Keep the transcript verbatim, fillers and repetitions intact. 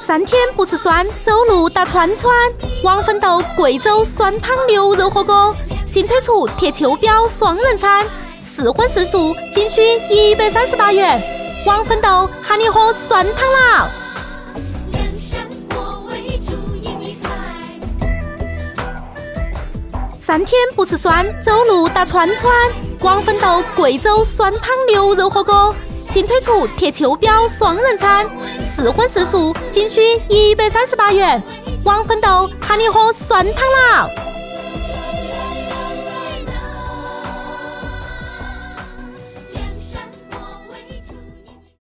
三天不吃酸，走路打串串。王奋斗贵州酸汤牛肉火锅新推出铁球标双人餐，四荤四素，仅需一百三十八元。王奋斗喊你喝酸汤啦！三天不吃酸，走路打串串。王奋斗贵州酸汤牛肉火锅新推出铁球标双人餐，四荤四素，仅需一百三十八元。王奋斗喊你喝酸汤啦！